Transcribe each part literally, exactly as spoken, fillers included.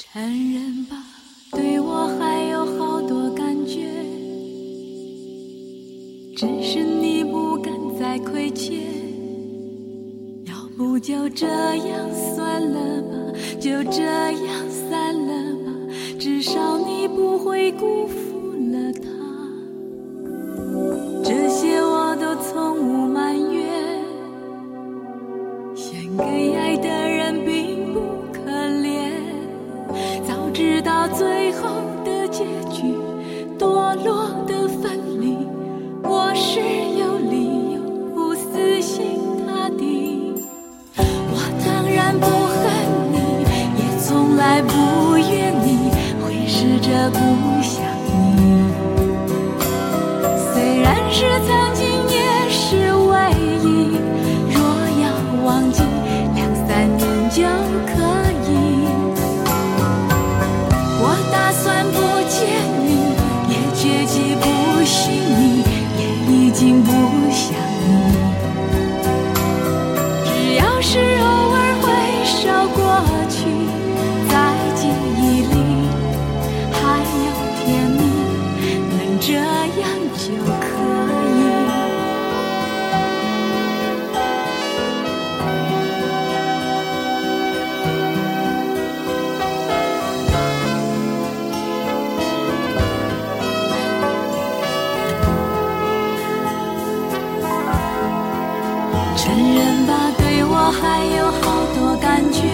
承认吧，对我还有好多感觉，只是你不敢再亏欠。要不就这样算了吧，就这样散了吧，至少你不会辜负了他。这些我都从无埋怨，献给爱的人并不可怜。早知道最后的结局，堕落的分离，我是有理由不死心塌地。我当然不恨你，也从来不怨你，会试着不想你。虽然是曾经也是唯一，若要忘记两三年就可以。我打算不见你，也决计不信你，也已经不想你。只要是偶尔回首过去，在记忆里还有甜蜜，能这样就可以。承认吧，对我还有好多感觉，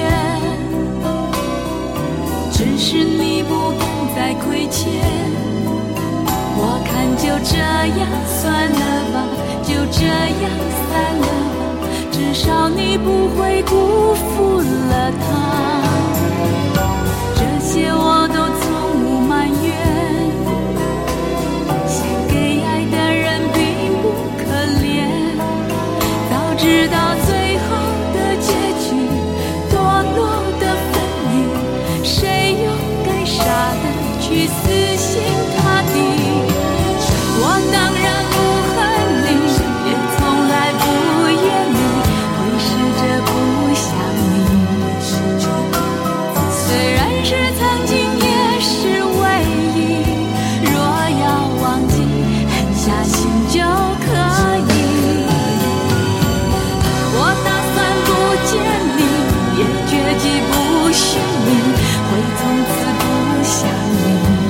只是你不敢再亏欠。我看就这样算了吧，就这样散了吧，至少你不会辜负了他。这些我都从无埋怨，献给爱的人并不可怜。早知道最后的结局，堕落的分离，谁又该傻的去死心塌地？我当然不恨你，也从来不怨你，会试着不想你。虽然是曾经也是唯一，若要忘记，狠下心就可以。我打算不见你，也决计不信你，会从此不想你。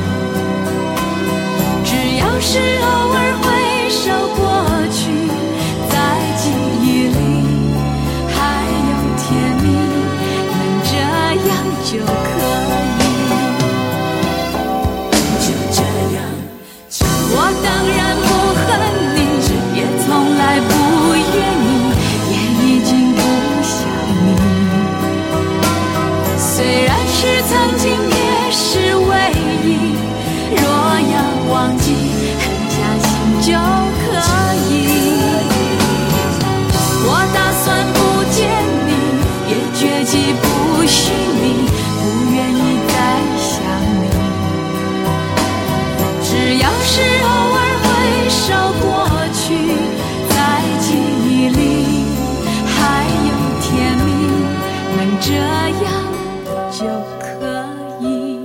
只要是偶尔回首过去，在记忆里还有甜蜜，能这样就可以。就这样，我当然不恨你，也从来不怨你，也已经不想你。虽然是曾经也是唯一，若要忘记，狠下心就可以。我打算不见你，也决计不信你，不愿意再想你。只要是偶尔回首过去，在记忆里还有甜蜜，能这样就可以。